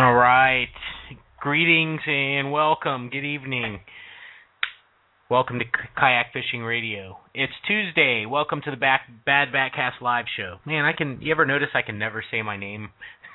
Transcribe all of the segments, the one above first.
All right. Greetings and welcome. Good evening. Welcome to Kayak Fishing Radio. It's Tuesday. Welcome to the Bad Batcast live show. Man, you ever notice I can never say my name?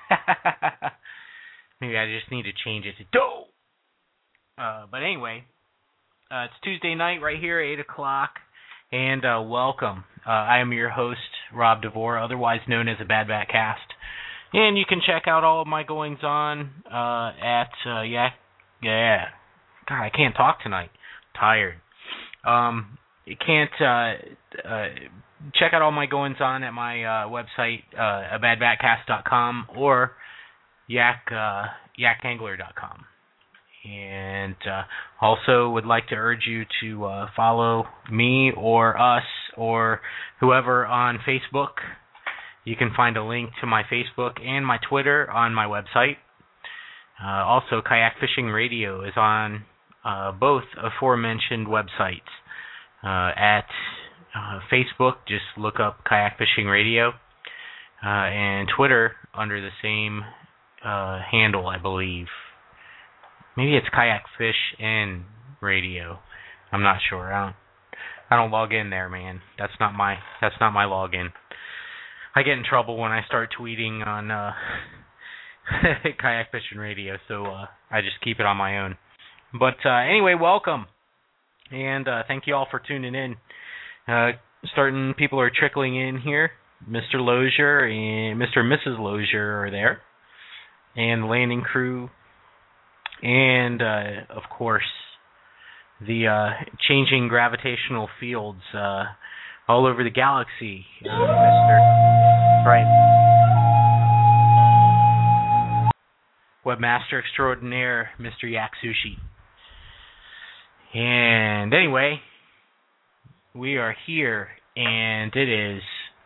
Maybe I just need to change it to Doe. But anyway, it's Tuesday night right here, 8 o'clock, and welcome. I am your host, Rob DeVore, otherwise known as the Bad Batcast. And you can check out all of my goings-on at, God, I can't talk tonight. I'm tired. You can't check out all my goings-on at my website, badbatcast.com or yakangler.com. And also would like to urge you to follow me or us or whoever on Facebook. You can find a link to my Facebook and my Twitter on my website. Also, Kayak Fishing Radio is on both aforementioned websites. At Facebook, just look up Kayak Fishing Radio. And Twitter under the same handle, I believe. Maybe it's Kayak Fish and Radio. I'm not sure. I don't log in there, man. That's not my login. I get in trouble when I start tweeting on Kayak Fishing Radio, so I just keep it on my own. But anyway, welcome, and thank you all for tuning in. People are trickling in here. Mr. Lozier and Mr. and Mrs. Lozier are there, and the landing crew, and of course the changing gravitational fields all over the galaxy, Webmaster extraordinaire, Mr. Yak Sushi. And anyway, we are here, and it is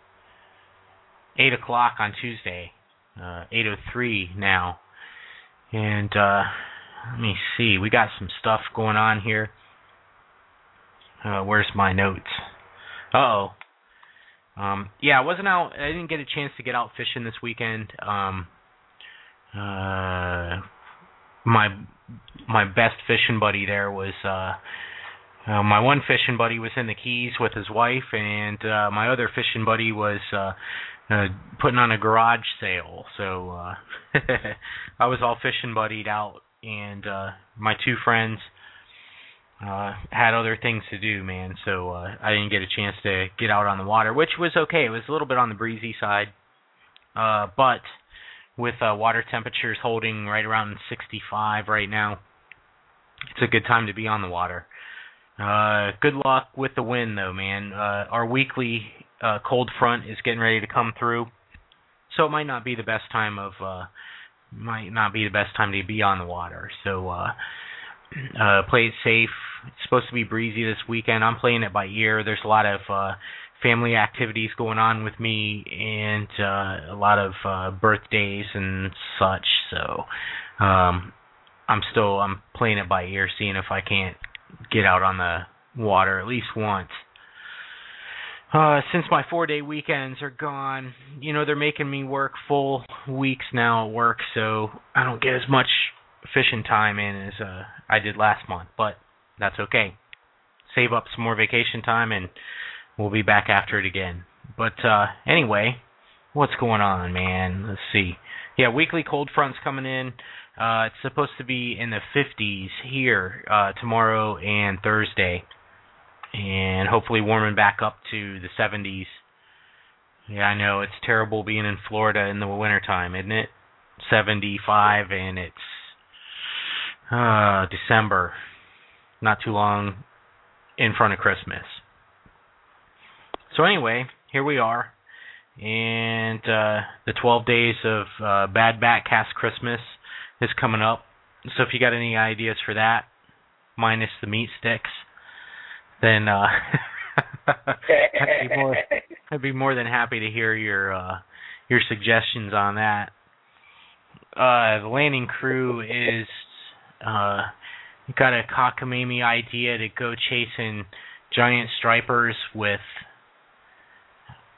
8 o'clock on Tuesday, 8:03 now. And let me see, we got some stuff going on here. Where's my notes? Uh-oh. I wasn't out. I didn't get a chance to get out fishing this weekend. My best fishing buddy there was my one fishing buddy was in the Keys with his wife, and my other fishing buddy was putting on a garage sale. So I was all fishing buddied out, and my two friends had other things to do, man, so I didn't get a chance to get out on the water, which was okay. It was a little bit on the breezy side, but with water temperatures holding right around 65 right now, it's a good time to be on the water. Good luck with the wind, though, man. Our weekly cold front is getting ready to come through, so it might not be the best time to be on the water. So play it safe. It's supposed to be breezy this weekend. I'm playing it by ear. There's a lot of family activities going on with me, and a lot of birthdays and such. So I'm playing it by ear, seeing if I can't get out on the water at least once. Since my 4-day weekends are gone, they're making me work full weeks now at work, so I don't get as much fishing time in as I did last month, but that's okay. Save up some more vacation time, and we'll be back after it again. But anyway, what's going on, man? Let's see. Yeah, weekly cold front's coming in. It's supposed to be in the 50s here tomorrow and Thursday, and hopefully warming back up to the 70s. Yeah, I know, it's terrible being in Florida in the wintertime, isn't it? 75, and it's December, not too long in front of Christmas. So anyway, here we are, and the 12 days of Bad Batcast Christmas is coming up. So if you got any ideas for that, minus the meat sticks, then I'd be more than happy to hear your suggestions on that. The landing crew is got a cockamamie idea to go chasing giant stripers with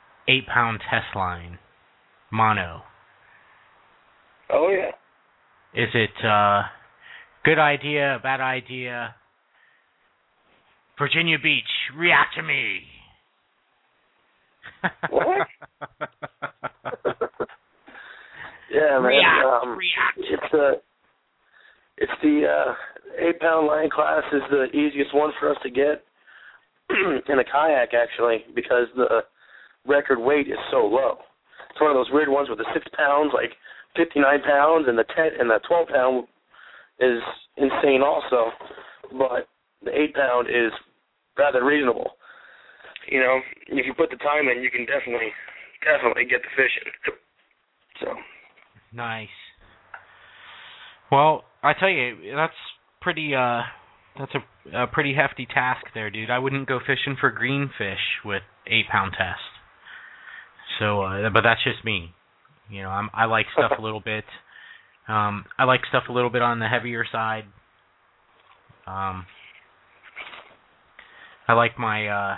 8-pound test line, mono. Oh, yeah. Is it good idea, bad idea? Virginia Beach, react to me. What? Yeah, man. React. It's the 8-pound line class is the easiest one for us to get in a kayak, actually, because the record weight is so low. It's one of those weird ones with the 6 pounds, like 59 pounds, and the 12 pound is insane also. But the 8-pound is rather reasonable. You know, if you put the time in, you can definitely get the fishing. So. Nice. Well, I tell you, that's pretty. That's a pretty hefty task there, dude. I wouldn't go fishing for greenfish with 8-pound test. So, but that's just me. You know, I like stuff a little bit. I like stuff a little bit on the heavier side. I like my.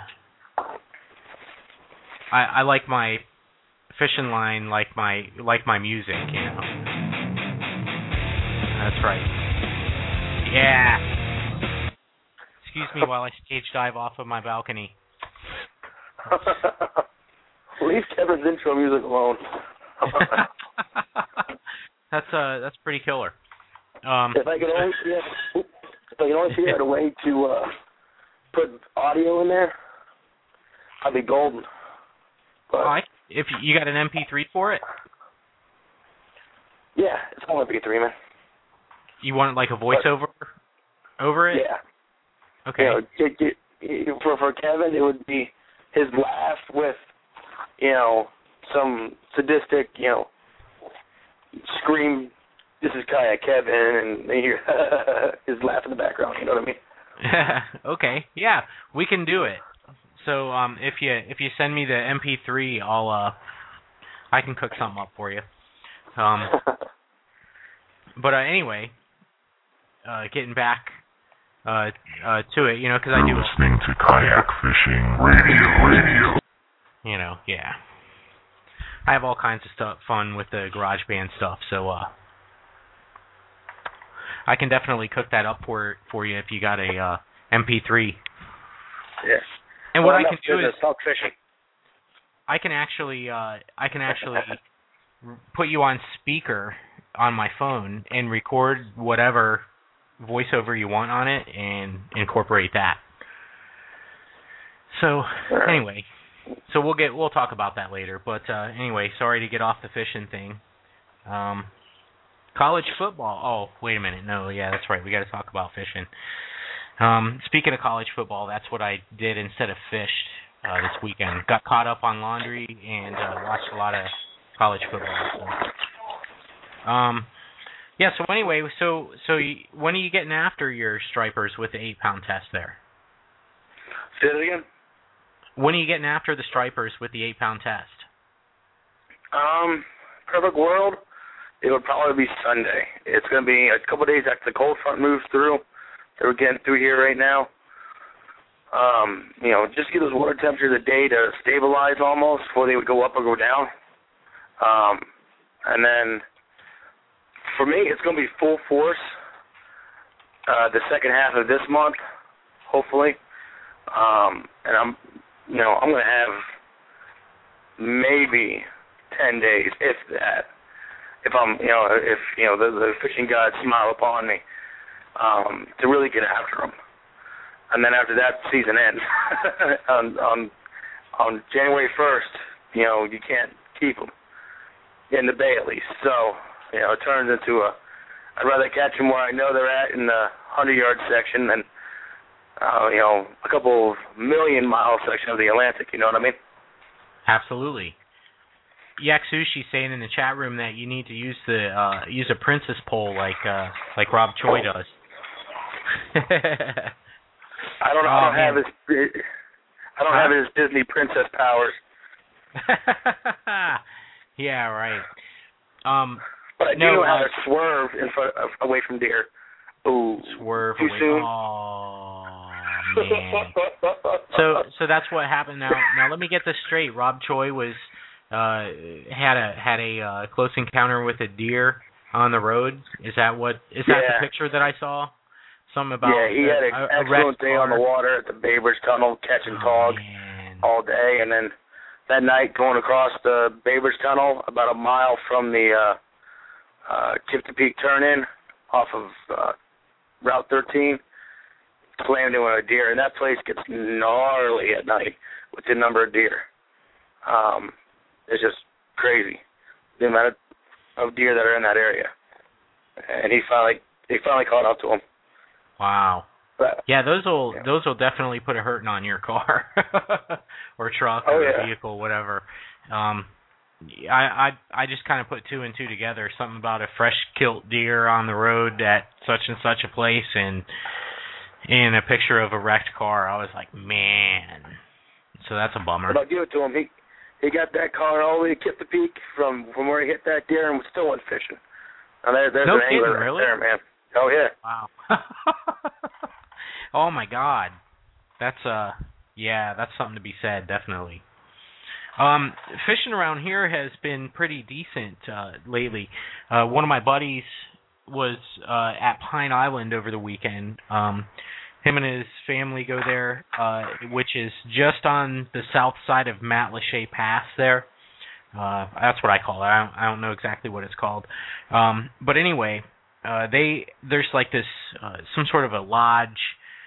I like my fishing line like my music, you know. That's right. Yeah. Excuse me while I stage dive off of my balcony. Leave Kevin's intro music alone. That's pretty killer. If I could only figure out a way to put audio in there, I'd be golden. But, if you got an MP3 for it? Yeah, it's all MP3, man. You want it like a voiceover over it? Yeah. Okay. You know, for Kevin, it would be his laugh with, you know, some sadistic, you know, scream, "This is Kayak Kevin," and you hear his laugh in the background. You know what I mean? Okay. Yeah, we can do it. So if you send me the MP3, I can cook something up for you. But anyway, getting back to it, you know, because I do listening to Kayak Fishing Radio. You know, yeah. I have all kinds of fun with the GarageBand stuff, so I can definitely cook that up for you if you got a MP3. Yeah. And what I can do is talk fishing. I can actually put you on speaker on my phone and record whatever voiceover you want on it and incorporate that. So anyway, so we'll talk about that later. But anyway, sorry to get off the fishing thing. College football. Oh, wait a minute. No, yeah, that's right. We got to talk about fishing. Speaking of college football, that's what I did instead of fished this weekend. Got caught up on laundry and watched a lot of college football. So. Yeah. So anyway, so when are you getting after your stripers with the 8-pound test there? Say it again. When are you getting after the stripers with the 8-pound test? Perfect world, it would probably be Sunday. It's going to be a couple of days after the cold front moves through. That we're getting through here right now. You know, just get those water temperatures a day to stabilize almost before they would go up or go down. And then for me, it's going to be full force the second half of this month, hopefully. And I'm going to have maybe 10 days, if that. If the fishing gods smile upon me. To really get after them, and then after that season ends on January 1st. You know, you can't keep them in the bay at least. So you know, it turns into I'd rather catch them where I know they're at in the 100-yard section than a couple of million-mile section of the Atlantic. You know what I mean? Absolutely. Yak Sushi saying in the chat room that you need to use a princess pole like Rob Choi does. I don't have his Disney princess powers. Yeah, right. But I do know how to swerve away from deer. Ooh, swerve too away. soon. Oh man. So that's what happened. Now let me get this straight. Rob Choi was had a close encounter with a deer on the road. Is that that the picture that I saw? Something about he had an excellent day on the water at the Babers Tunnel catching cod all day, and then that night going across the Babers Tunnel about a mile from the Kifta Peak turn-in off of Route 13, slammed into a deer, and that place gets gnarly at night with the number of deer. It's just crazy, the amount of deer that are in that area. And he finally caught up to him. Wow. But, yeah, those will definitely put a hurting on your car or truck or vehicle, whatever. I just kind of put two and two together, something about a fresh killed deer on the road at such and such a place, and a picture of a wrecked car. I was like, man. So that's a bummer. But I'll give it to him. He got that car all the way to Kifta Peak from where he hit that deer and still went fishing. Now there's no an angler kidding, really? there, man. Oh yeah. Wow. Oh my God. That's something to be said, definitely. Fishing around here has been pretty decent lately. One of my buddies was at Pine Island over the weekend. Him and his family go there, which is just on the south side of Matlacha Pass there. That's what I call it. I don't know exactly what it's called. But anyway, there's like this some sort of a lodge,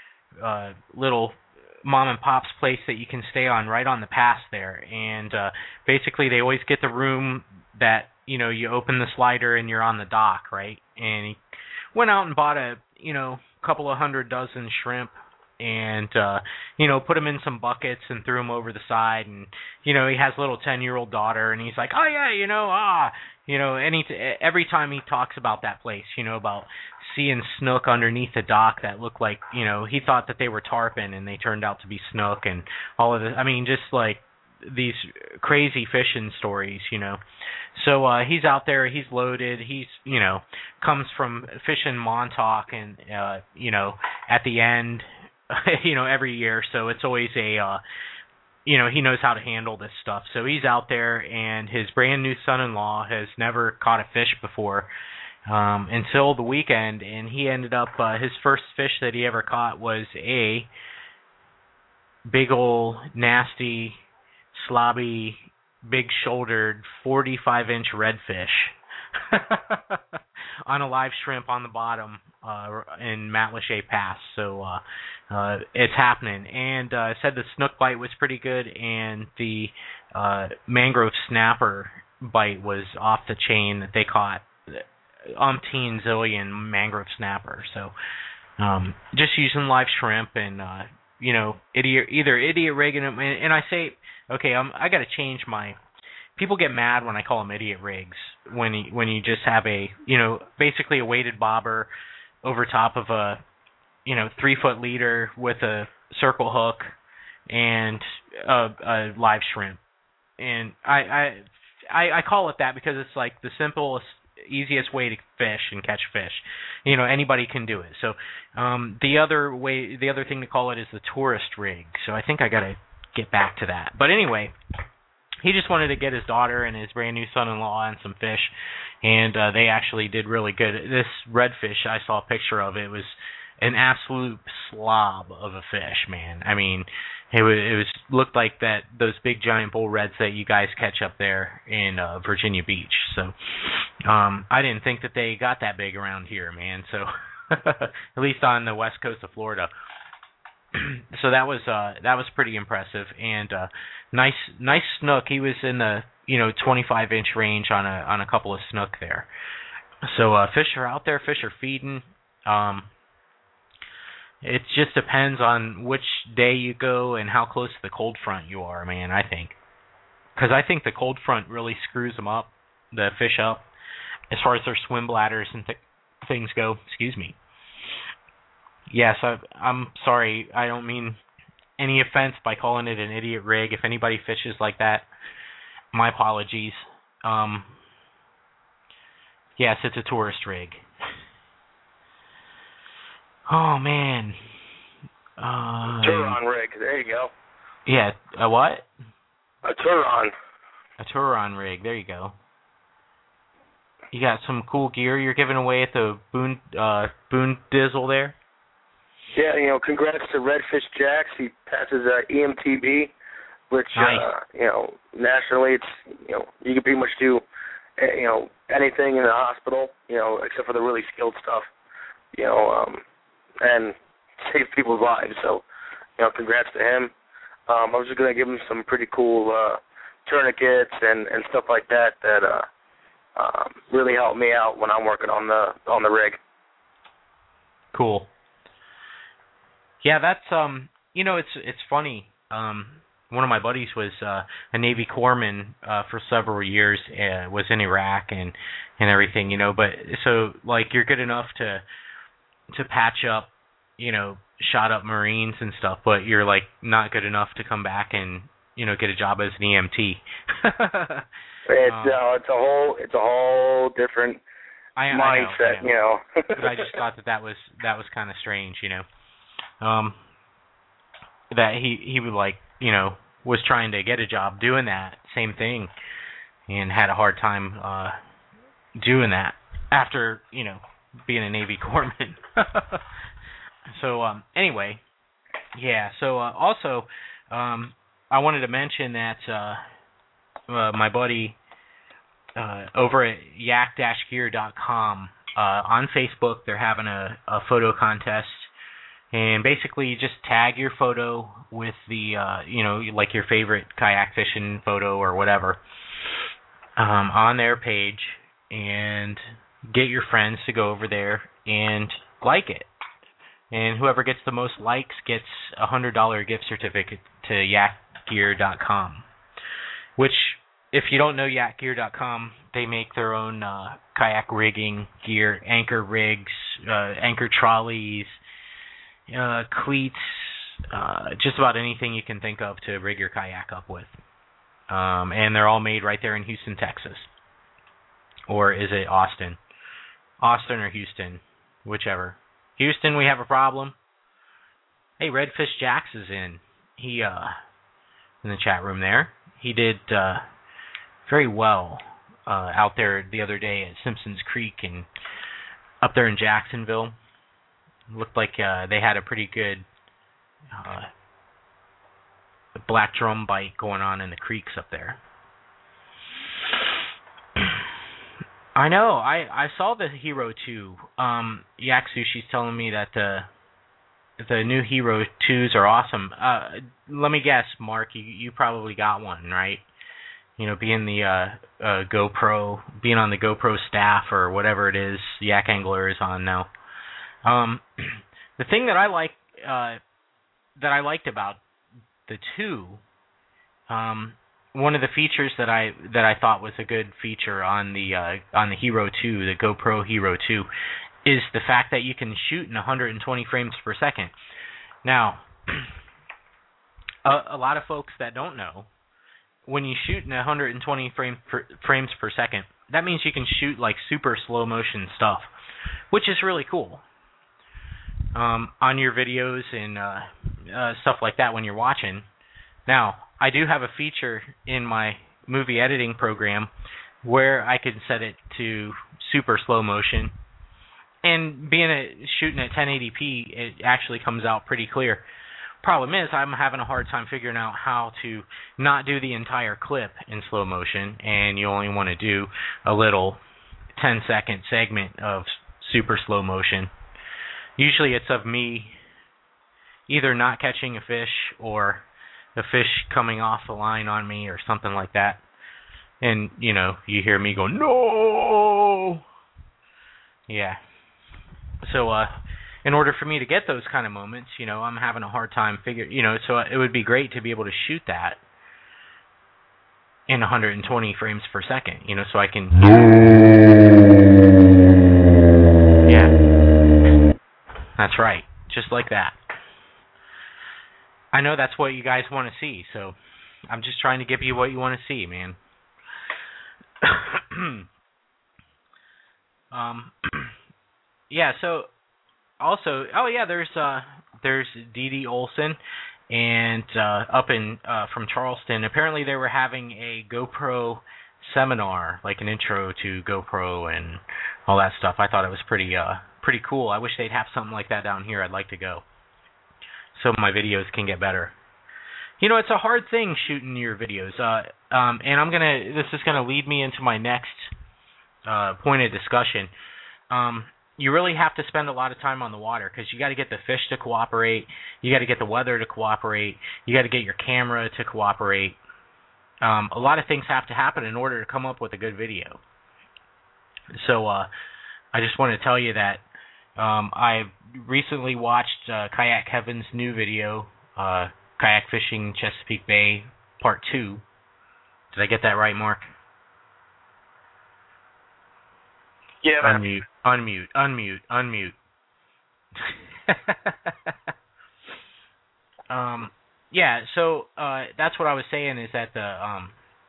little mom and pop's place that you can stay on right on the pass there, and basically they always get the room that you open the slider and you're on the dock, right? And he went out and bought a couple of 100 dozen shrimp, and put them in some buckets and threw them over the side, and he has a little 10-year-old daughter, and he's like, oh yeah, every time he talks about that place, about seeing snook underneath the dock that looked like, he thought that they were tarpon and they turned out to be snook, and all of this. I mean, just like these crazy fishing stories, So he's out there, he's loaded, he's, comes from fishing Montauk, and, at the end, every year. So it's always a, he knows how to handle this stuff. So he's out there, and his brand new son-in-law has never caught a fish before until the weekend, and he ended up, his first fish that he ever caught was a big old nasty, slobby, big-shouldered 45-inch redfish on a live shrimp on the bottom in Matlacha Pass. So it's happening. And said the snook bite was pretty good, and the mangrove snapper bite was off the chain. That they caught umpteen zillion mangrove snapper. So just using live shrimp and idiot rigging them. And I say, okay, I got to change my. People get mad when I call them idiot rigs. When you just have a basically a weighted bobber over top of a 3-foot leader with a circle hook and a live shrimp. And I call it that because it's like the simplest, easiest way to fish and catch fish. Anybody can do it. So the other thing to call it is the tourist rig. So I think I got to get back to that. But anyway, he just wanted to get his daughter and his brand new son-in-law and some fish, and they actually did really good. This redfish, I saw a picture of it, was an absolute slob of a fish, man. I mean, it was looked like those big giant bull reds that you guys catch up there in Virginia Beach. So I didn't think that they got that big around here, man. So at least on the west coast of Florida. So that was pretty impressive, and nice snook. He was in the 25-inch range on a couple of snook there. So fish are out there, fish are feeding. It just depends on which day you go and how close to the cold front you are, man. I think, because I think the cold front really screws them up, the fish up, as far as their swim bladders and things go. Excuse me. Yes, I'm sorry. I don't mean any offense by calling it an idiot rig. If anybody fishes like that, my apologies. Yes, it's a tourist rig. Oh, man. Turon rig. There you go. Yeah, a what? A Turon. A Turon rig. There you go. You got some cool gear you're giving away at the Boone Dizzle there? Yeah, congrats to Redfish Jax. He passes EMTB, which, nice. Nationally it's, you can pretty much do, anything in the hospital, except for the really skilled stuff, and save people's lives. So, congrats to him. I was just going to give him some pretty cool tourniquets and stuff like that really help me out when I'm working on the rig. Cool. Yeah, that's it's funny. One of my buddies was a Navy corpsman for several years, was in Iraq and everything, but so like you're good enough to patch up, shot up Marines and stuff, but you're like not good enough to come back and get a job as an EMT. It's a whole different mindset, I know. But I just thought that was kind of strange, that he would like, was trying to get a job doing that same thing and had a hard time doing that after, being a Navy corpsman. So anyway, yeah. So also, I wanted to mention that my buddy over at yak-gear.com on Facebook, they're having a photo contest, and basically you just tag your photo with the like your favorite kayak fishing photo or whatever on their page, and get your friends to go over there and like it. And whoever gets the most likes gets a $100 gift certificate to yak-gear.com, which, if you don't know yak-gear.com, they make their own kayak rigging gear, anchor rigs, anchor trolleys, cleats, just about anything you can think of to rig your kayak up with. And they're all made right there in Houston, Texas. Or is it Austin? Austin or Houston, whichever. Houston, we have a problem. Hey, Redfish Jax is in. He in the chat room there. He did very well out there the other day at Simpsons Creek and up there in Jacksonville. Looked like they had a pretty good black drum bite going on in the creeks up there. I know. I saw the Hero 2. Yak Sushi's telling me that the new Hero 2s are awesome. Let me guess, Mark, you probably got one, right? Being the GoPro, being on the GoPro staff or whatever it is Yak Angler is on now. The thing that I liked about the 2, one of the features that I thought was a good feature on the Hero 2, the GoPro Hero 2, is the fact that you can shoot in 120 frames per second. Now, a lot of folks that don't know, when you shoot in 120 frames per second, that means you can shoot like super slow motion stuff, which is really cool. On your videos and stuff like that when you're watching. Now, I do have a feature in my movie editing program where I can set it to super slow motion, and shooting at 1080p, it actually comes out pretty clear. Problem is, I'm having a hard time figuring out how to not do the entire clip in slow motion, and you only want to do a little 10-second segment of super slow motion. Usually it's of me either not catching a fish or a fish coming off the line on me or something like that. And, you hear me go, no! Yeah. So, in order for me to get those kind of moments, I'm having a hard time so it would be great to be able to shoot that in 120 frames per second, so I can... Yeah. That's right. Just like that. I know that's what you guys want to see, so I'm just trying to give you what you want to see, man. Yeah, so also, there's Dee Dee Olson, and up in from Charleston, apparently they were having a GoPro seminar, like an intro to GoPro and all that stuff. I thought it was pretty cool. I wish they'd have something like that down here. I'd like to go, so my videos can get better. It's a hard thing shooting your videos. And this is gonna lead me into my next point of discussion. You really have to spend a lot of time on the water because you got to get the fish to cooperate. You got to get the weather to cooperate. You got to get your camera to cooperate. A lot of things have to happen in order to come up with a good video. So I just want to tell you that I recently watched Kayak Kevin's new video, Kayak Fishing Chesapeake Bay Part 2. Did I get that right, Mark? Yeah, man. Unmute. Yeah, so that's what I was saying is that I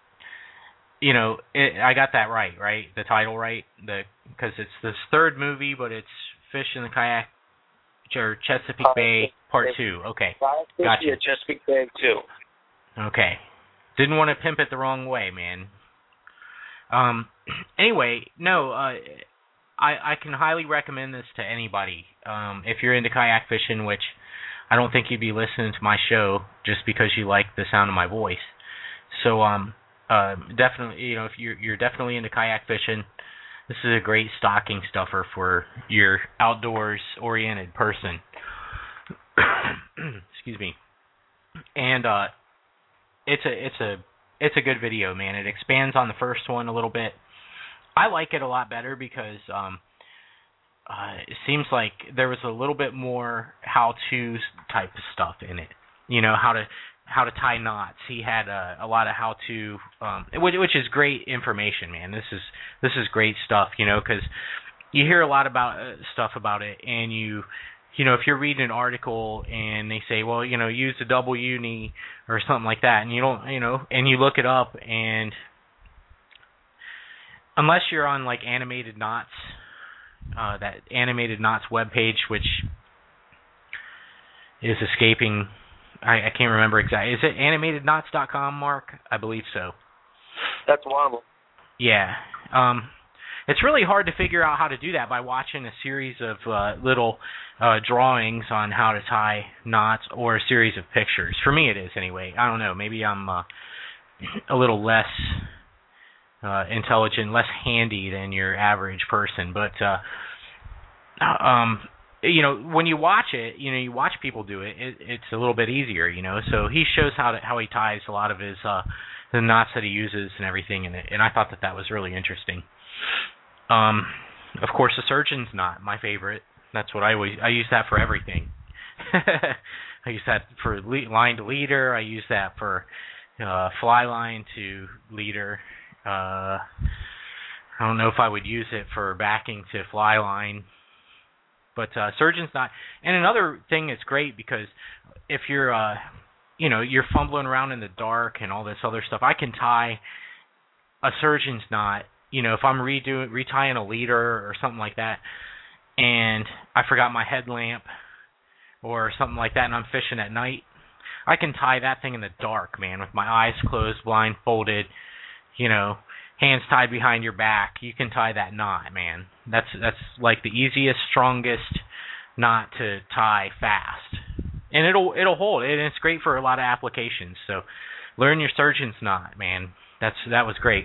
got that right? The title right? Because it's this third movie, but it's Fish in the Kayak or Chesapeake Bay Part 2. Okay, gotcha. Chesapeake Bay 2. Okay, didn't want to pimp it the wrong way, man. Anyway, no, I can highly recommend this to anybody. If you're into kayak fishing, which I don't think you'd be listening to my show just because you like the sound of my voice. So, definitely, if you're definitely into kayak fishing, this is a great stocking stuffer for your outdoors-oriented person. Excuse me. And it's a good video, man. It expands on the first one a little bit. I like it a lot better because it seems like there was a little bit more how-to type of stuff in it. How to tie knots. He had a lot of how-to, which is great information, man. This is great stuff, because you hear a lot about stuff about it, and if you're reading an article and they say, well, use a double uni or something like that, and you don't, and you look it up, and unless you're on like Animated Knots, that Animated Knots webpage, which is escaping, I can't remember exactly. Is it animatedknots.com, Mark? I believe so. That's one of them. Yeah. It's really hard to figure out how to do that by watching a series of little drawings on how to tie knots or a series of pictures. For me it is anyway. I don't know. Maybe I'm a little less intelligent, less handy than your average person. But, when you watch it, you watch people do it, it's a little bit easier, So he shows how he ties a lot of his the knots that he uses and everything in it, and I thought that was really interesting. Of course, the surgeon's knot, my favorite. That's what I use that for everything. I use that for line to leader. I use that for fly line to leader. I don't know if I would use it for backing to fly line, but surgeon's knot. And another thing that's great because if you're you're fumbling around in the dark and all this other stuff, I can tie a surgeon's knot. If I'm retying a leader or something like that, and I forgot my headlamp or something like that, and I'm fishing at night, I can tie that thing in the dark, man, with my eyes closed, blindfolded, hands tied behind your back. You can tie that knot, man. That's like the easiest, strongest knot to tie fast, and it'll hold. And it's great for a lot of applications. So learn your surgeon's knot, man. That was great.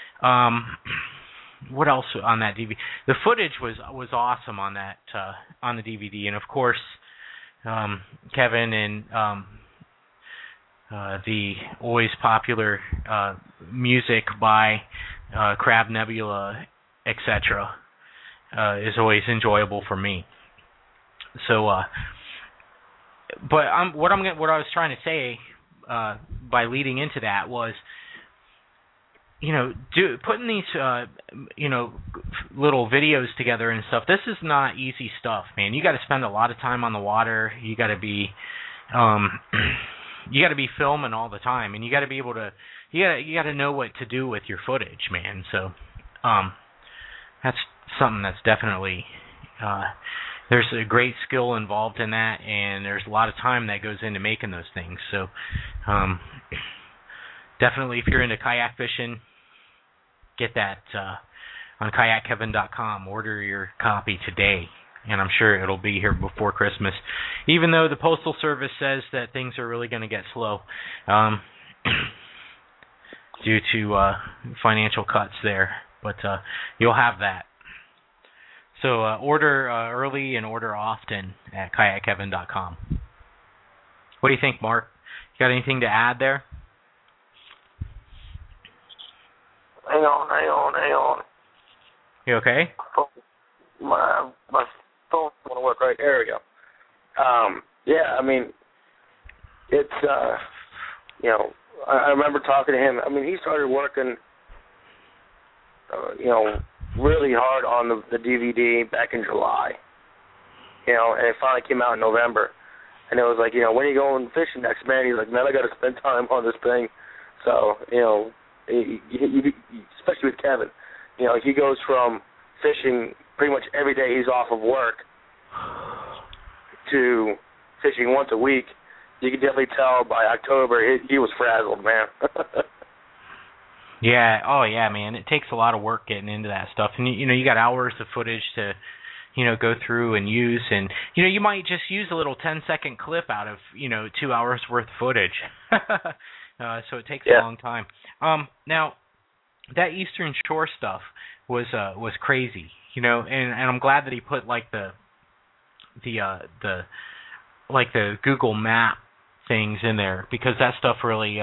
What else on that DVD? The footage was awesome on that on the DVD, and of course, Kevin and the always popular music by Crab Nebula, etc., is always enjoyable for me. So, but what I was trying to say by leading into that was, putting these little videos together and stuff. This is not easy stuff, man. You got to spend a lot of time on the water. You got to be filming all the time, and you got to be able to. You got to know what to do with your footage, man. So, that's something that's definitely. There's a great skill involved in that, and there's a lot of time that goes into making those things. So, definitely, if you're into kayak fishing, get that on KayakKevin.com. Order your copy today, and I'm sure it'll be here before Christmas, even though the Postal Service says that things are really going to get slow due to financial cuts there. But you'll have that. So order early and order often at KayakKevin.com. What do you think, Mark? You got anything to add there? Hang on. You okay? My phone doesn't want to work right. There we go. Yeah, I mean, it's, you know, I remember talking to him. I mean, he started working, you know, really hard on the DVD back in July. You know, and it finally came out in November. And it was like, you know, when are you going fishing next, man? He's like, man, I got to spend time on this thing. So, you know, especially with Kevin, you know, he goes from fishing pretty much every day he's off of work to fishing once a week. You can definitely tell by October he was frazzled, man. Yeah, oh yeah, man. It takes a lot of work getting into that stuff. And, you know, you got hours of footage to, you know, go through and use. And, you know, you might just use a little 10-second clip out of, you know, 2 hours worth of footage. So it takes a long time. Now, that Eastern Shore stuff was crazy, you know, and I'm glad that he put like the Google Map things in there, because that stuff really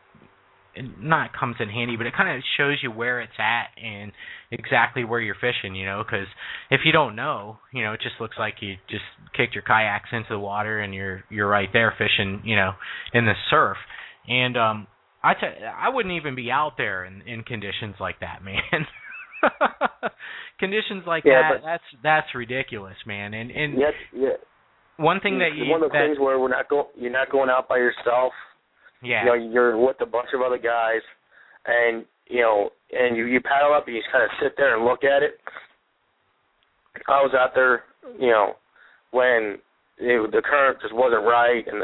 not comes in handy, but it kind of shows you where it's at and exactly where you're fishing, you know, because if you don't know, you know, it just looks like you just kicked your kayaks into the water and you're right there fishing, you know, in the surf. And I wouldn't even be out there in conditions like that, man. Conditions like that's ridiculous, man. And one thing one of the things where you're not going out by yourself. Yeah. You know, you're with a bunch of other guys, and you know, and you paddle up and you just kind of sit there and look at it. I was out there, you know, when the current just wasn't right, and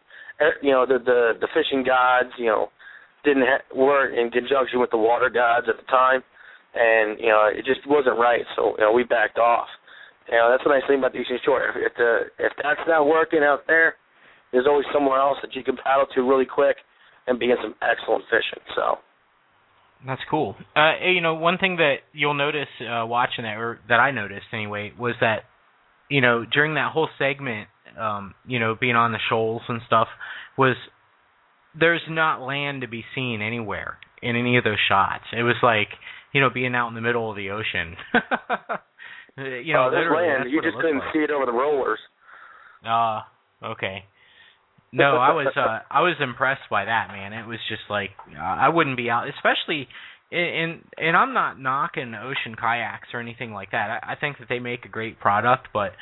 the fishing gods, you know, weren't in conjunction with the water gods at the time, and you know, it just wasn't right. So you know, we backed off. You know, that's the nice thing about the Eastern Shore. If that's not working out there, there's always somewhere else that you can paddle to really quick and be in some excellent fishing. So that's cool. You know, one thing that you'll notice watching that, or that I noticed anyway, was that, you know, during that whole segment, you know, being on the shoals and stuff, was there's not land to be seen anywhere in any of those shots. It was like, you know, being out in the middle of the ocean. You know, there's land. You just couldn't see it over the rollers. Okay. No, I was impressed by that, man. It was just like, I wouldn't be out, especially and I'm not knocking ocean kayaks or anything like that. I think that they make a great product, but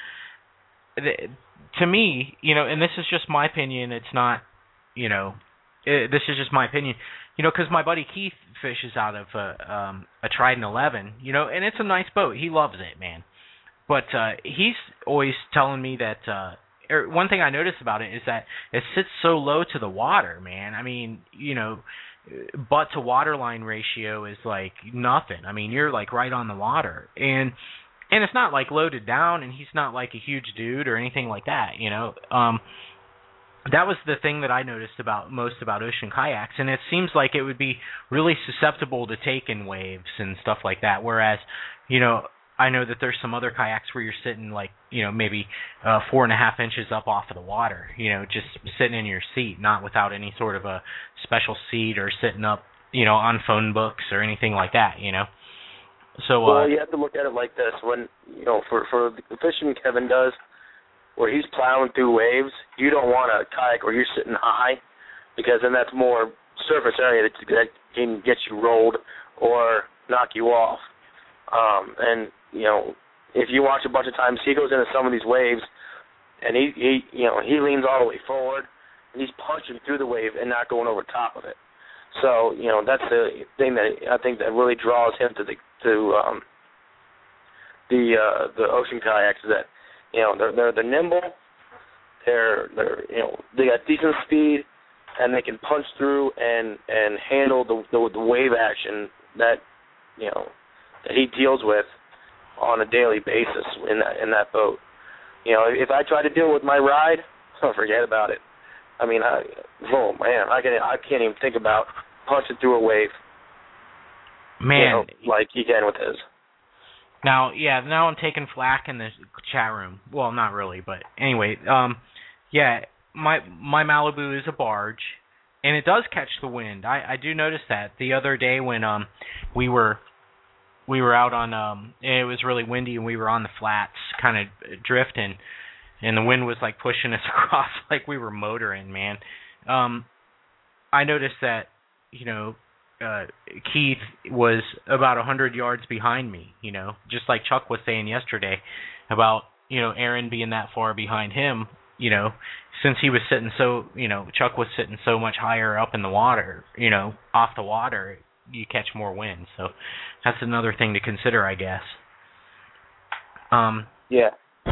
to me, you know, and this is just my opinion, it's not, you know, this is just my opinion, you know, because my buddy Keith fishes out of a Trident 11, you know, and it's a nice boat. He loves it, man. But he's always telling me that one thing I noticed about it is that it sits so low to the water, man. I mean, you know, butt to waterline ratio is like nothing. I mean, you're like right on the water, and it's not like loaded down, and he's not like a huge dude or anything like that, you know. That was the thing that I noticed most about ocean kayaks, and it seems like it would be really susceptible to taking waves and stuff like that. Whereas, you know, I know that there's some other kayaks where you're sitting like, you know, maybe 4.5 inches up off of the water, you know, just sitting in your seat, not without any sort of a special seat or sitting up, you know, on phone books or anything like that, you know. So well, you have to look at it like this. When, you know, for the fishing Kevin does, where he's plowing through waves, you don't want a kayak where you're sitting high, because then that's more surface area that can get you rolled or knock you off. And, you know, if you watch a bunch of times, he goes into some of these waves, and he leans all the way forward, and he's punching through the wave and not going over top of it. So, you know, that's the thing that I think that really draws him to the ocean kayaks, is that, you know, they're nimble, they're you know, they got decent speed, and they can punch through and handle the wave action that that he deals with on a daily basis in that boat. If I try to deal with my ride, forget about it. I mean, oh man, I can't even think about punching through a wave. Man, like he can with his. Now I'm taking flack in the chat room. Well, not really, but anyway, my Malibu is a barge, and it does catch the wind. I do notice that. The other day when we were out on it was really windy and we were on the flats kind of drifting, and the wind was like pushing us across like we were motoring, man. I noticed that, Keith was about 100 yards behind me, just like Chuck was saying yesterday about, Aaron being that far behind him, since he was sitting so, Chuck was sitting so much higher up in the water, off the water, you catch more wind. So that's another thing to consider, I guess. Yeah.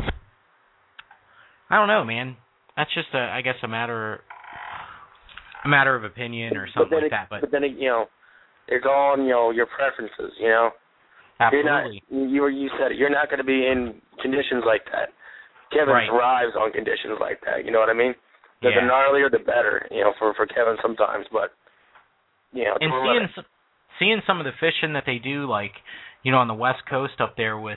I don't know, man. That's just I guess a matter of opinion or something like that. But then it's all on your preferences. Absolutely. You said it. You're not going to be in conditions like that. Kevin thrives on conditions like that. You know what I mean? The gnarlier, the better. For Kevin sometimes, but and seeing some of the fishing that they do, like on the West Coast up there with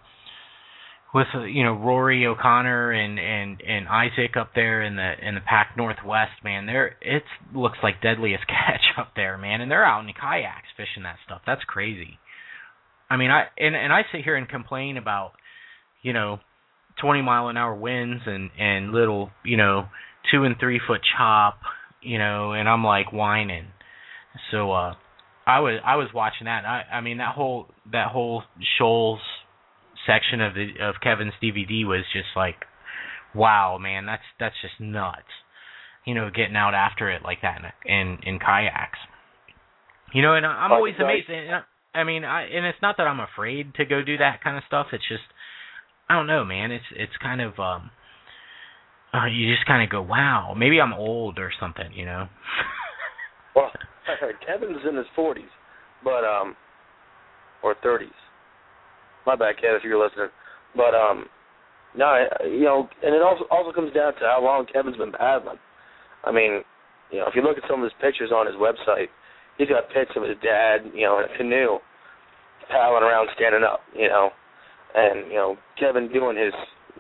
Rory O'Connor and Isaac up there in the Pac Northwest, man, it looks like deadliest catch up there, man, and they're out in the kayaks fishing that stuff. That's crazy. I mean, I sit here and complain about 20-mile-an-hour winds and little 2 and 3 foot chop, and I'm like whining. So I was watching that. I mean that whole Shoals section of Kevin's DVD was just like, wow, man, that's just nuts. Getting out after it like that in kayaks. And I'm always amazed. I mean, and it's not that I'm afraid to go do that kind of stuff. It's just, I don't know, man. It's kind of you just kind of go, wow, maybe I'm old or something, Well, Kevin's in his 40s, but or 30s. My bad, Kev, if you're listening. But no, and it also comes down to how long Kevin's been paddling. I mean, if you look at some of his pictures on his website, he's got pics of his dad, in a canoe, paddling around, standing up, and Kevin doing his,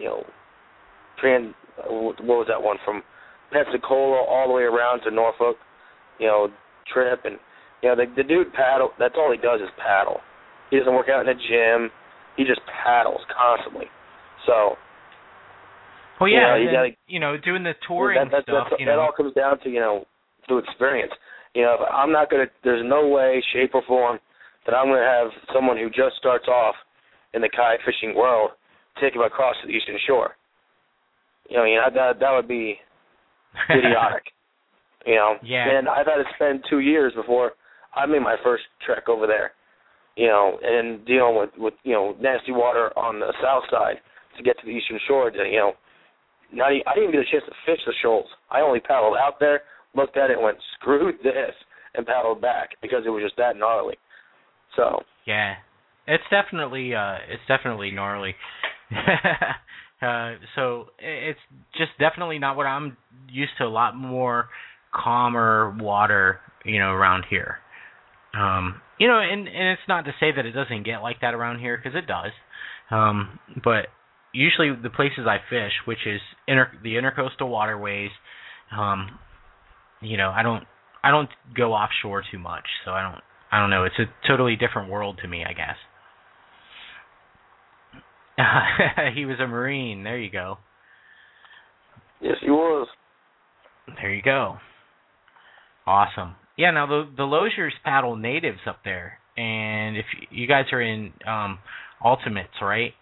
what was that one from Pensacola all the way around to Norfolk, trip, and the dude paddle. That's all he does is paddle. He doesn't work out in a gym. He just paddles constantly. So. Well, yeah, doing the touring stuff. That all comes down to experience. I'm not gonna. There's no way, shape, or form that I'm gonna have someone who just starts off in the kayak fishing world take him across to the Eastern Shore. That would be idiotic. Yeah. And I've had to spend 2 years before I made my first trek over there. And dealing with nasty water on the south side to get to the Eastern Shore. I didn't even get a chance to fish the shoals. I only paddled out there, looked at it, and went, screw this, and paddled back because it was just that gnarly. So. Yeah, it's definitely gnarly. So it's just definitely not what I'm used to. A lot more calmer water, around here. And it's not to say that it doesn't get like that around here, because it does. But usually the places I fish, which is the intercoastal waterways, I don't go offshore too much, so I don't know. It's a totally different world to me, I guess. He was a Marine. There you go. Yes, he was. There you go. Awesome. Yeah, now the Loziers paddle natives up there, and if you guys are in Ultimates, right?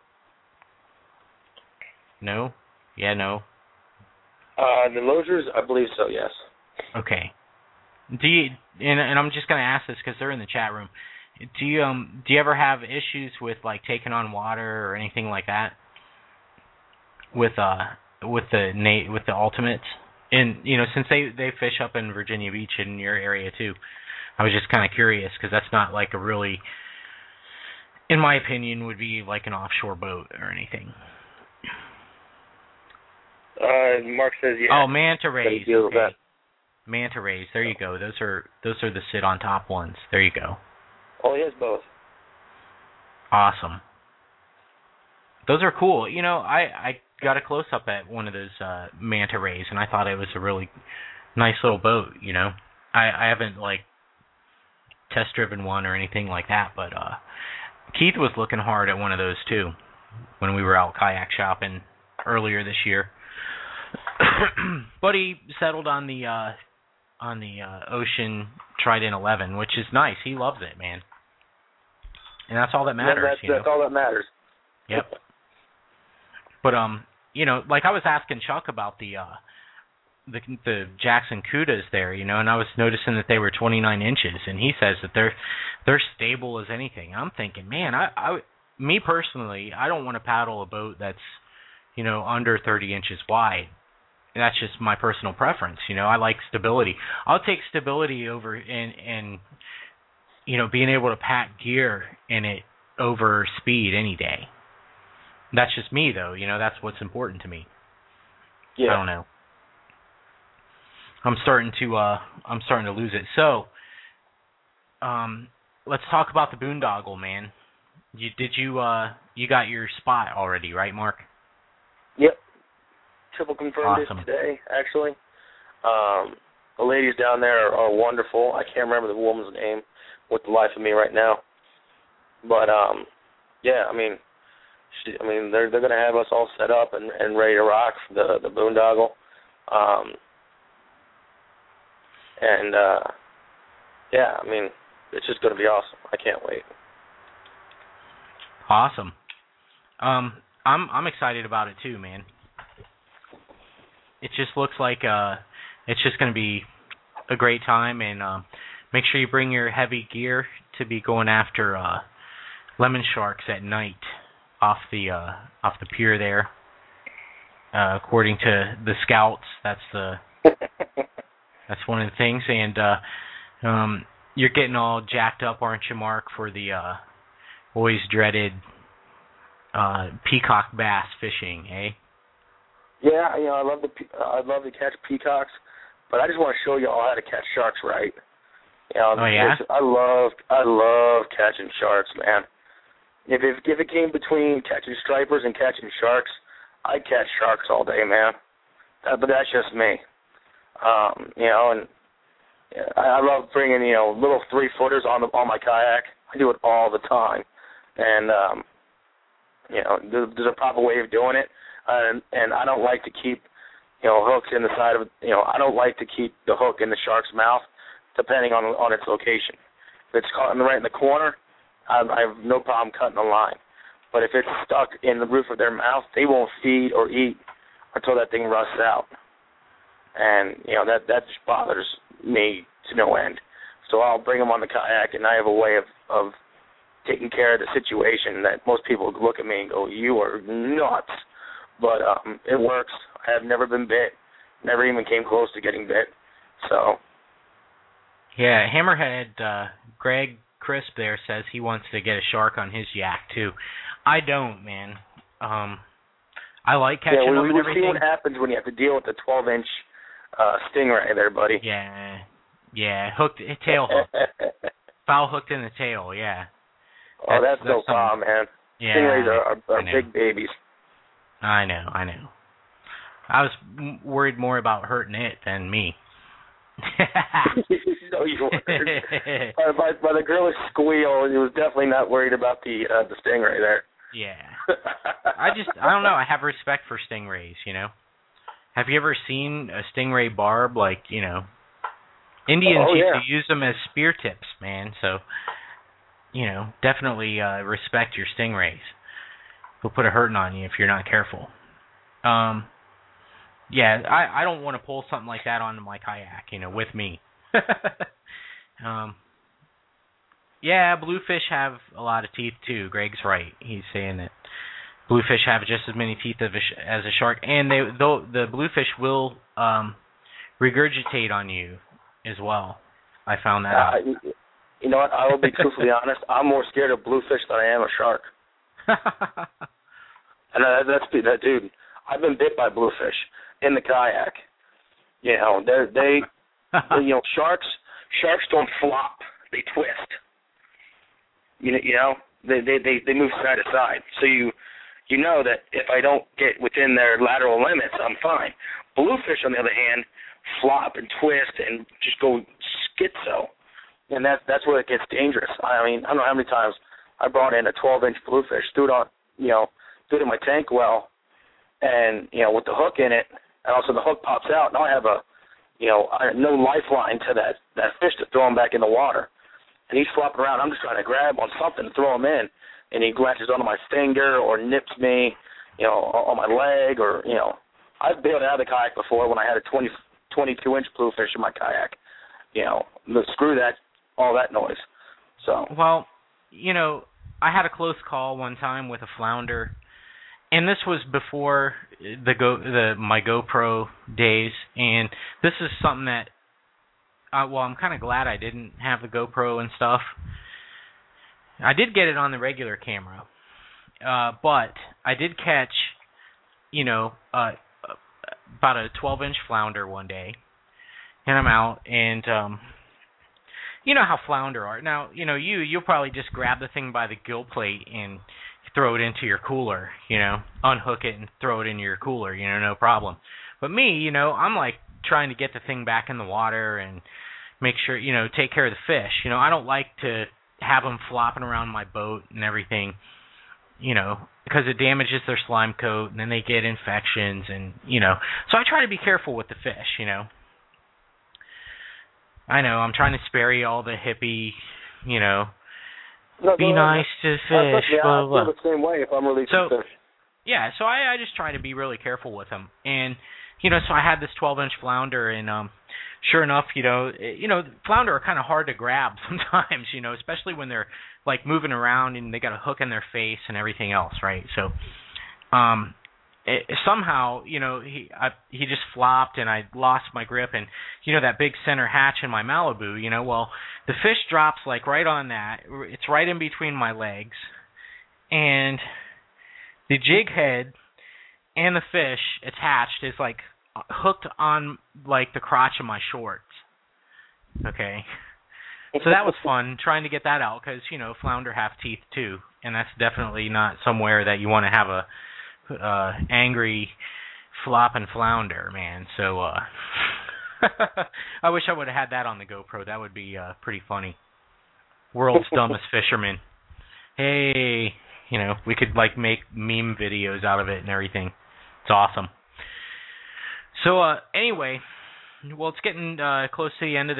No? Yeah, no? The Loziers, I believe so, yes. Okay. Do you, and I'm just going to ask this because they're in the chat room, do you ever have issues with, like, taking on water or anything like that with the Ultimates? And, since they fish up in Virginia Beach in your area too, I was just kind of curious because that's not like a really, in my opinion, would be like an offshore boat or anything. Mark says yeah. Oh, manta rays. Okay. Manta rays. There you go. Those are the sit on top ones. There you go. Oh, he has both. Awesome. Those are cool. You know, I got a close up at one of those manta rays, and I thought it was a really nice little boat. You know, I haven't like test driven one or anything like that, but Keith was looking hard at one of those too when we were out kayak shopping earlier this year. But he settled on the Ocean Trident 11, which is nice. He loves it, man. And that's all that matters. That's all that matters. Yep. But you know, like I was asking Chuck about the Jackson Cudas there, you know, and I was noticing that they were 29 inches, and he says that they're stable as anything. I'm thinking, man, me personally, I don't want to paddle a boat that's, you know, under 30 inches wide. And that's just my personal preference, you know. I like stability. I'll take stability over and you know, being able to pack gear in it over speed any day. That's just me, though. You know, that's what's important to me. Yeah. I don't know. I'm starting to lose it. So, let's talk about the boondoggle, man. You got your spot already, right, Mark? Yep. Triple confirmed Awesome. it today, actually. The ladies down there are wonderful. I can't remember the woman's name with the life of me right now. But yeah, I mean, they're going to have us all set up and ready to rock for the boondoggle. Yeah, I mean, it's just going to be awesome. I can't wait. Awesome. I'm excited about it too, man. It just looks like it's just going to be a great time, and make sure you bring your heavy gear to be going after lemon sharks at night off the pier there. According to the scouts, that's one of the things, and you're getting all jacked up, aren't you, Mark, for the always dreaded peacock bass fishing, eh? Yeah, you know, I'd love to catch peacocks, but I just want to show you all how to catch sharks right. You know, oh yeah. I love catching sharks, man. If it came between catching stripers and catching sharks, I'd catch sharks all day, man. But that's just me. You know, and I love bringing, you know, little 3-footers on my kayak. I do it all the time, and you know, there's a proper way of doing it. And I don't like to keep, you know, hooks in the side of, you know, I don't like to keep the hook in the shark's mouth, depending on its location. If it's caught right in the corner, I have no problem cutting the line. But if it's stuck in the roof of their mouth, they won't feed or eat until that thing rusts out. And, you know, that just bothers me to no end. So I'll bring them on the kayak, and I have a way of taking care of the situation that most people look at me and go, "You are nuts." But it works. I have never been bit. Never even came close to getting bit. So. Yeah, Hammerhead Greg Crisp there says he wants to get a shark on his yak too. I don't, man. I like catching them and everything. Yeah, we see what happens when you have to deal with the 12-inch stingray there, buddy. Yeah, tail hook. Foul hooked in the tail, yeah. Oh, that's no problem, man. Yeah, stingrays are big babies. I know. I was worried more about hurting it than me. No, you weren't. By the girlish squeal, he was definitely not worried about the stingray there. Yeah. I don't know. I have respect for stingrays, you know. Have you ever seen a stingray barb? Like, you know, Indians used to use them as spear tips, man. So, you know, definitely respect your stingrays. They'll put a hurting on you if you're not careful. Yeah, I don't want to pull something like that onto my kayak, you know, with me. Yeah, bluefish have a lot of teeth too. Greg's right. He's saying that bluefish have just as many teeth as a shark, and the bluefish will regurgitate on you as well. I found that out. You know what? I will be truthfully honest. I'm more scared of bluefish than I am a shark. And that dude. I've been bit by bluefish in the kayak. You know, they you know, sharks don't flop. They twist. You know, they move side to side. So you know that if I don't get within their lateral limits, I'm fine. Bluefish, on the other hand, flop and twist and just go schizo. And that's where it gets dangerous. I mean, I don't know how many times I brought in a 12-inch bluefish, threw it in my tank well, and, you know, with the hook in it, and also the hook pops out. Now I have no lifeline to that fish to throw him back in the water. And he's flopping around. I'm just trying to grab on something to throw him in, and he latches onto my finger or nips me, you know, on my leg, or, you know. I've bailed out of the kayak before when I had a 22-inch bluefish in my kayak. You know, screw that, all that noise. So. Well, you know, I had a close call one time with a flounder, and this was before my GoPro days, and this is something that, I'm kind of glad I didn't have the GoPro and stuff. I did get it on the regular camera, but I did catch, you know, about a 12-inch flounder one day, and I'm out, and you know how flounder are. Now, you know, you'll probably just grab the thing by the gill plate and throw it into your cooler, you know, unhook it and throw it into your cooler, you know, no problem. But me, you know, I'm like trying to get the thing back in the water and make sure, you know, take care of the fish. You know, I don't like to have them flopping around my boat and everything, you know, because it damages their slime coat, and then they get infections, and, you know. So I try to be careful with the fish, you know. I know, I'm trying to spare you all the hippie, you know, be nice to fish, blah, blah. I feel the same way if I'm releasing fish. Yeah, so I just try to be really careful with them. And, you know, so I had this 12-inch flounder, and sure enough, you know, flounder are kind of hard to grab sometimes, you know, especially when they're, like, moving around and they got a hook in their face and everything else, right? So somehow, you know, he just flopped, and I lost my grip, and, you know, that big center hatch in my Malibu, you know, well, the fish drops, like, right on that. It's right in between my legs, and the jig head and the fish attached is, like, hooked on, like, the crotch of my shorts. Okay. So that was fun, trying to get that out, because, you know, flounder have teeth, too, and that's definitely not somewhere that you want to have a angry flopping flounder, man. So I wish I would have had that on the GoPro. That would be pretty funny. World's dumbest fisherman. Hey, you know, we could, like, make meme videos out of it and everything. It's awesome. So anyway, well, it's getting close to the end of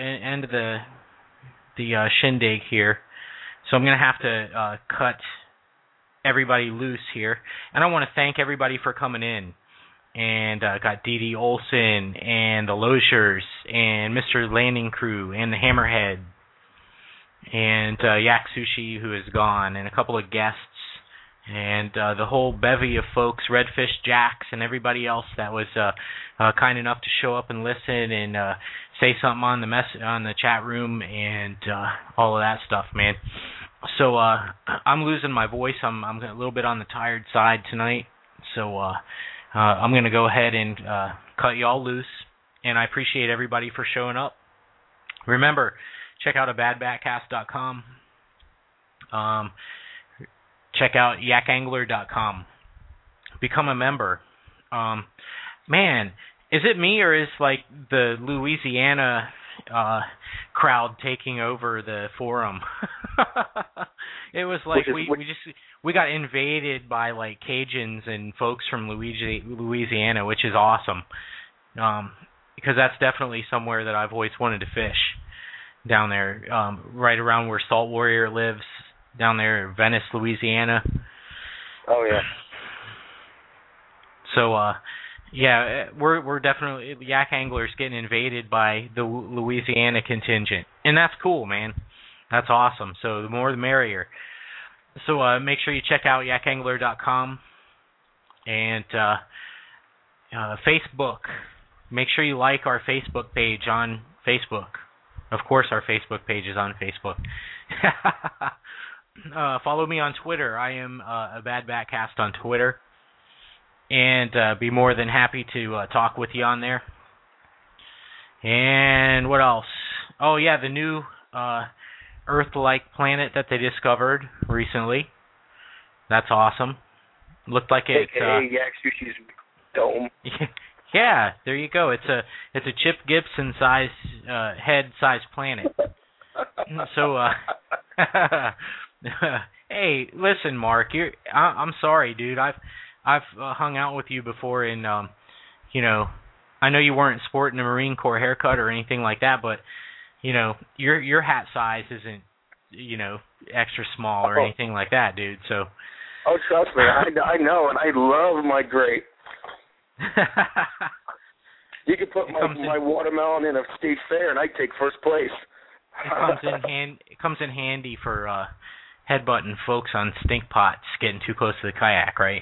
the shindig here, so I'm gonna have to cut everybody loose here, and I want to thank everybody for coming in. And got Dee Olson and the Loziers and Mr. Landing Crew and the Hammerhead and Yak Sushi, who is gone, and a couple of guests, and the whole bevy of folks, Redfish Jacks and everybody else that was kind enough to show up and listen and say something on the chat room and all of that stuff, man. So I'm losing my voice. I'm a little bit on the tired side tonight, so I'm going to go ahead and cut you all loose, and I appreciate everybody for showing up. Remember, check out abadbatcast.com. Check out yakangler.com. Become a member. Man, is it me, or is, like, the Louisiana crowd taking over the forum? It was like we got invaded by, like, Cajuns and folks from Louisiana, which is awesome, because that's definitely somewhere that I've always wanted to fish, down there, right around where Salt Warrior lives, down there in Venice, Louisiana. Oh yeah. So yeah, we're definitely, Yak Anglers getting invaded by the Louisiana contingent, and that's cool, man. That's awesome. So the more the merrier. So make sure you check out yakangler.com, and Facebook. Make sure you like our Facebook page on Facebook. Of course, our Facebook page is on Facebook. Follow me on Twitter. I am a Bad Batcast on Twitter. And be more than happy to talk with you on there. And what else? Oh, yeah, the new Earth-like planet that they discovered recently. That's awesome. Looked like it. Yak Sushi's dome. Yeah, there you go. It's a Chip Gibson head-sized planet. So, hey, listen, Mark. I'm sorry, dude. I've hung out with you before, and I know you weren't sporting a Marine Corps haircut or anything like that, but your hat size isn't extra small or anything like that, dude. So. Oh, trust me, I know, and I love my grape. You could put my watermelon in a state fair, and I'd take first place. It comes in handy for headbutting folks on stink pots getting too close to the kayak, right?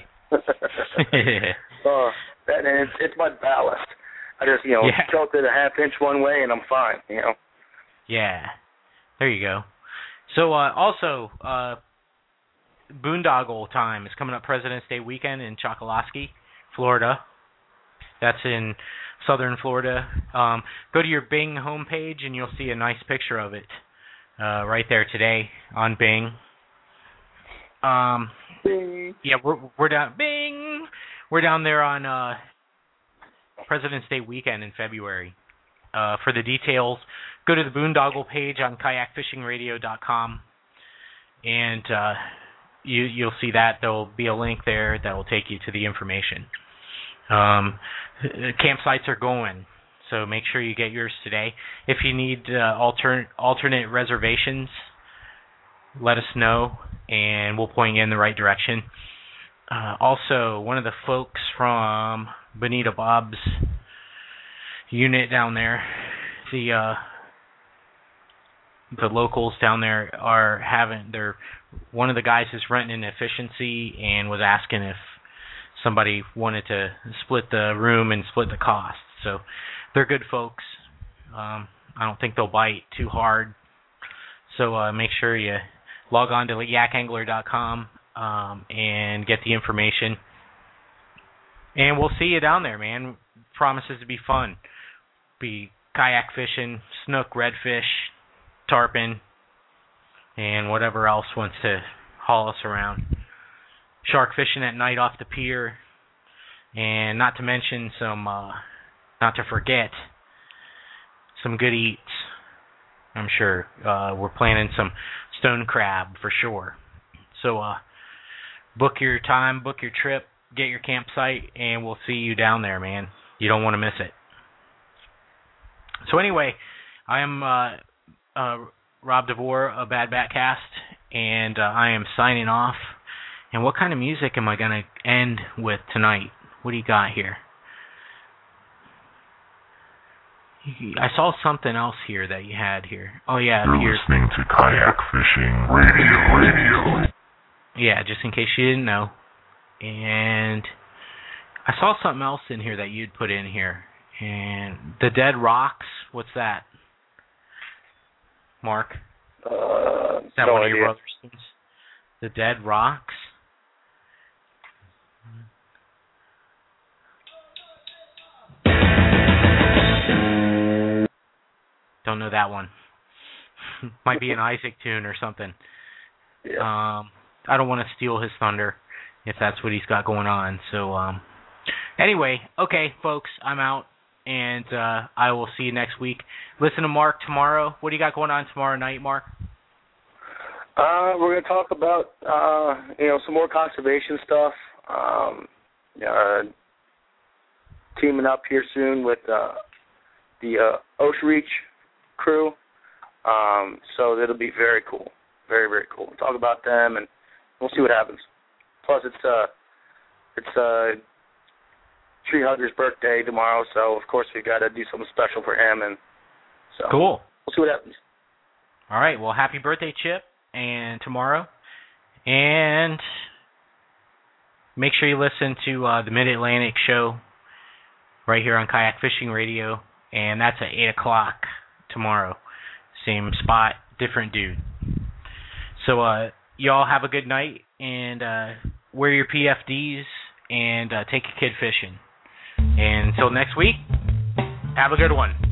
And it's my ballast. I just tilt it a half-inch one way, and I'm fine. Yeah, there you go. So also. Boondoggle time is coming up, President's Day weekend in Chokoloskee, Florida. That's in southern Florida. Go to your Bing homepage and you'll see a nice picture of it right there today on Bing. Bing. Yeah, we're down Bing. We're down there on President's Day weekend in February. For the details, go to the Boondoggle page on kayakfishingradio.com and You'll see that. There'll be a link there that will take you to the information. Campsites are going, so make sure you get yours today. If you need alternate reservations, let us know, and we'll point you in the right direction. Also, one of the folks from Bonita Bob's unit down there, the locals down there one of the guys is renting an efficiency and was asking if somebody wanted to split the room and split the cost. So they're good folks. I don't think they'll bite too hard. So make sure you log on to yakangler.com and get the information. And we'll see you down there, man. Promises to be fun. Be kayak fishing, snook, redfish, tarpon, and whatever else wants to haul us around. Shark fishing at night off the pier, and not to mention not to forget, some good eats. I'm sure we're planning some stone crab for sure. So book your time, book your trip, get your campsite, and we'll see you down there, man. You don't want to miss it. So anyway, I am Rob DeVore, a Bad Batcast, and I am signing off. And what kind of music am I going to end with tonight? What do you got here? I saw something else here that you had here. Oh, yeah. You're listening to Kayak Fishing Radio. Yeah, just in case you didn't know. And I saw something else in here that you'd put in here. And The Dead Rocks, what's that? Mark? Is that no one idea. of your brother's things? The Dead Rocks? Don't know that one. Might be an Isaac tune or something. Yeah. I don't want to steal his thunder if that's what he's got going on. So, anyway, okay, folks, I'm out, and I will see you next week. Listen to Mark tomorrow. What do you got going on tomorrow night, Mark? We're going to talk about, some more conservation stuff. Teaming up here soon with the Ocean crew. So it'll be very cool. Very, very cool. We'll talk about them, and we'll see what happens. Plus, it's Tree Hugger's birthday tomorrow, so, of course, we've got to do something special for him. And so cool. We'll see what happens. All right. Well, happy birthday, Chip, and tomorrow. And make sure you listen to the Mid-Atlantic show right here on Kayak Fishing Radio, and that's at 8 o'clock tomorrow. same spot, different dude. So y'all have a good night, and wear your PFDs, and take a kid fishing. And until next week, have a good one.